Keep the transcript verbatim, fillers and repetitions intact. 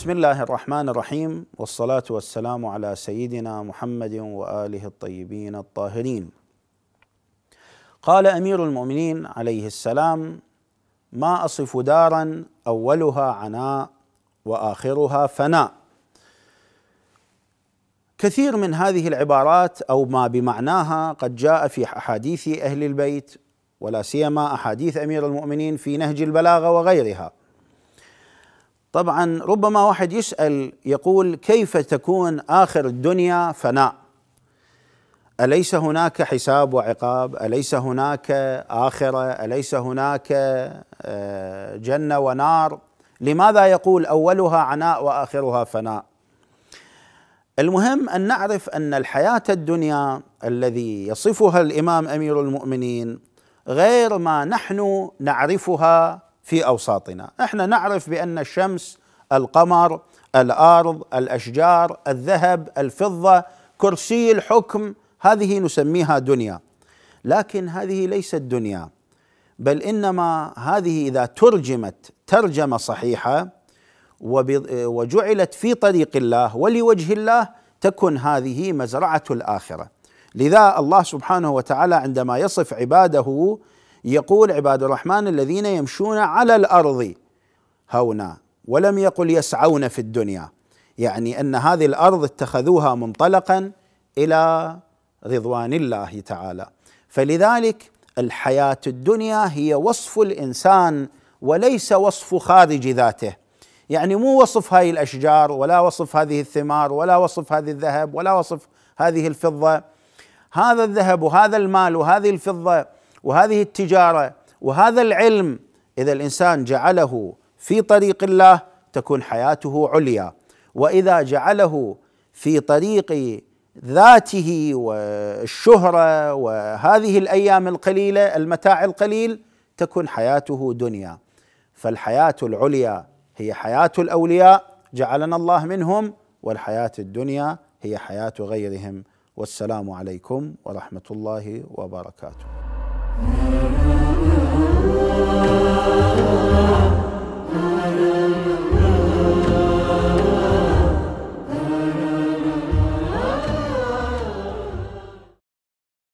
بسم الله الرحمن الرحيم، والصلاة والسلام على سيدنا محمد وآله الطيبين الطاهرين. قال أمير المؤمنين عليه السلام: ما أصف دارا أولها عناء وآخرها فناء. كثير من هذه العبارات أو ما بمعناها قد جاء في أحاديث أهل البيت، ولا سيما أحاديث أمير المؤمنين في نهج البلاغة وغيرها. طبعا ربما واحد يسأل يقول: كيف تكون آخر الدنيا فناء؟ أليس هناك حساب وعقاب؟ أليس هناك آخرة؟ أليس هناك جنة ونار؟ لماذا يقول أولها عناء وآخرها فناء؟ المهم أن نعرف أن الحياة الدنيا الذي يصفها الإمام أمير المؤمنين غير ما نحن نعرفها في أوساطنا. احنا نعرف بأن الشمس، القمر، الأرض، الأشجار، الذهب، الفضة، كرسي الحكم، هذه نسميها دنيا. لكن هذه ليست دنيا، بل إنما هذه إذا ترجمت ترجمة صحيحة وجعلت في طريق الله ولوجه الله تكن هذه مزرعة الآخرة. لذا الله سبحانه وتعالى عندما يصف عباده يقول: عباد الرحمن الذين يمشون على الأرض هونا، ولم يقل يسعون في الدنيا، يعني أن هذه الأرض اتخذوها منطلقا إلى رضوان الله تعالى. فلذلك الحياة الدنيا هي وصف الإنسان وليس وصف خارج ذاته، يعني مو وصف هذه الأشجار ولا وصف هذه الثمار ولا وصف هذه الذهب ولا وصف هذه الفضة. هذا الذهب وهذا المال وهذه الفضة وهذه التجارة وهذا العلم، إذا الإنسان جعله في طريق الله تكون حياته عليا، وإذا جعله في طريق ذاته والشهرة وهذه الأيام القليلة المتاع القليل تكون حياته دنيا. فالحياة العليا هي حياة الأولياء جعلنا الله منهم، والحياة الدنيا هي حياة غيرهم. والسلام عليكم ورحمة الله وبركاته.